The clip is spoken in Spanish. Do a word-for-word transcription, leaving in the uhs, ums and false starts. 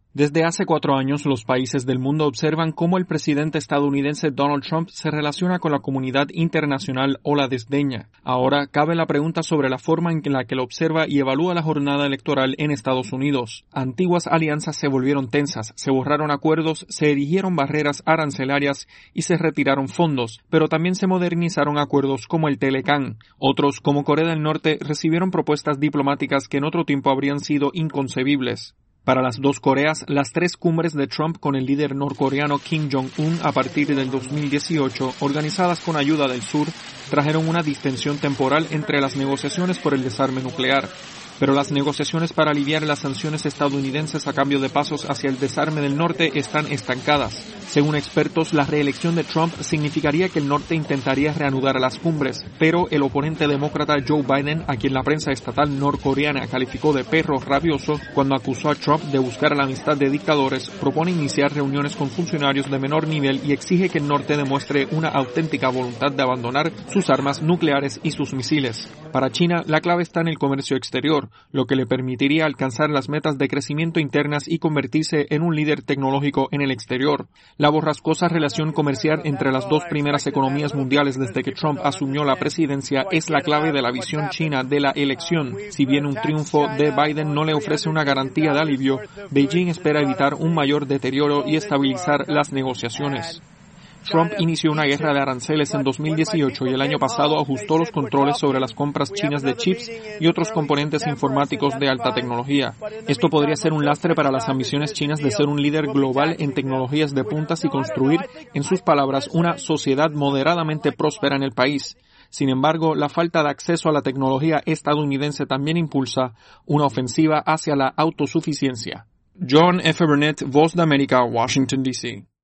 Desde hace cuatro años, los países del mundo observan cómo el presidente estadounidense Donald Trump se relaciona con la comunidad internacional o la desdeña. Ahora cabe la pregunta sobre la forma en la que lo observa y evalúa la jornada electoral en Estados Unidos. Antiguas alianzas se volvieron tensas, se borraron acuerdos, se erigieron barreras arancelarias y se retiraron fondos, pero también se modernizaron acuerdos como el Telecán. Otros, como Corea del Norte, recibieron propuestas diplomáticas que en otro tiempo habrían sido inconcebibles. Para las dos Coreas, las tres cumbres de Trump con el líder norcoreano Kim Jong-un a partir del dos mil dieciocho, organizadas con ayuda del sur, trajeron una distensión temporal entre las negociaciones por el desarme nuclear. Pero las negociaciones para aliviar las sanciones estadounidenses a cambio de pasos hacia el desarme del norte están estancadas. Según expertos, la reelección de Trump significaría que el norte intentaría reanudar las cumbres, pero el oponente demócrata Joe Biden, a quien la prensa estatal norcoreana calificó de perro rabioso cuando acusó a Trump de buscar la amistad de dictadores, propone iniciar reuniones con funcionarios de menor nivel y exige que el norte demuestre una auténtica voluntad de abandonar sus armas nucleares y sus misiles. Para China, la clave está en el comercio exterior, lo que le permitiría alcanzar las metas de crecimiento internas y convertirse en un líder tecnológico en el exterior. La borrascosa relación comercial entre las dos primeras economías mundiales desde que Trump asumió la presidencia es la clave de la visión china de la elección. Si bien un triunfo de Biden no le ofrece una garantía de alivio, Beijing espera evitar un mayor deterioro y estabilizar las negociaciones. Trump inició una guerra de aranceles en dos mil dieciocho y el año pasado ajustó los controles sobre las compras chinas de chips y otros componentes informáticos de alta tecnología. Esto podría ser un lastre para las ambiciones chinas de ser un líder global en tecnologías de puntas y construir, en sus palabras, una sociedad moderadamente próspera en el país. Sin embargo, la falta de acceso a la tecnología estadounidense también impulsa una ofensiva hacia la autosuficiencia. John F. Burnett, Voz de América, Washington, D C